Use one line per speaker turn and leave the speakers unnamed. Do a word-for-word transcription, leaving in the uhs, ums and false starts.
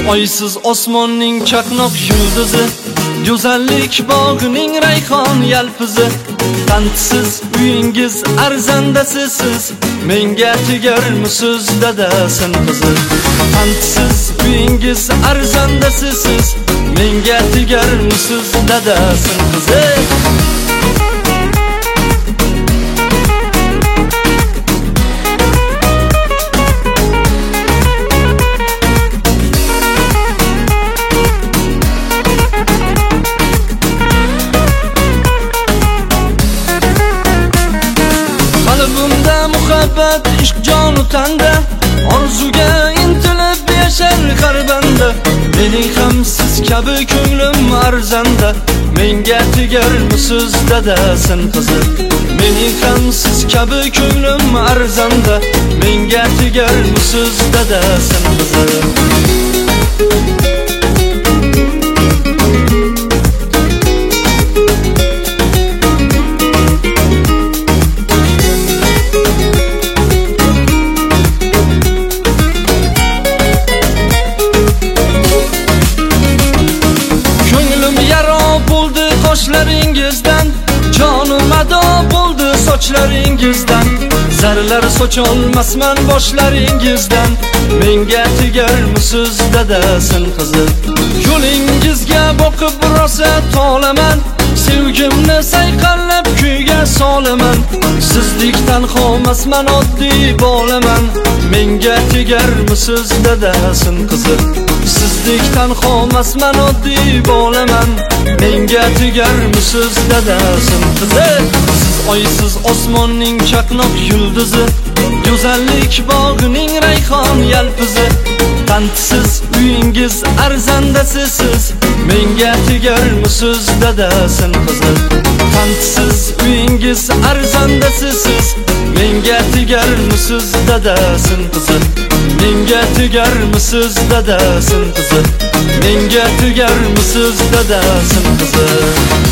oysiz osmonning chaqnoq yulduzi, go'zallik bog'ining rayhon yalpizi. Qandsiz uyingiz arzandasiz siz, menga tegarmisiz dadasin qizi. Qandsiz uyingiz arzandasiz siz, menga tegarmisiz dadasin qizi. Muhabbat ishq jonu tanda, orzuga intilib yashar har banda. Mening ham siz kabi ko'nglim arzanda, menga tegarmisiz dadasin qizi. Mening ham siz kabi ko'nglim arzanda, menga tegarmisiz dadasin qizi. Qoshlaringizdan jonim ado bo'ldi sochlaringizdan, zarlar socholmasman boshlaringizdan, menga tegarmisiz dadasin qizi. Yo'lingizga boqib rosa tolaman, sevgimni sayqallab kuyga solaman. Sizdek tanhomasman oddiy bolaman, menga tegarmisiz dadasin qizi. Sizdek tanhomasman oddiy bolaman, menga tegarmisiz dadasin qizi. Siz oysiz osmonning chaqnoq yulduzi, go'zallik bog'ining rayhon yalpizi. Qandsiz uyingiz arzandasiz siz, menga tegarmisiz dadasin qizi. Qandsiz uyingiz arzandasiz siz, menga tegarmisiz dadasin qizi. Menga tegarmisiz dadasin qizi. Menga tegarmisiz dadasin qizi.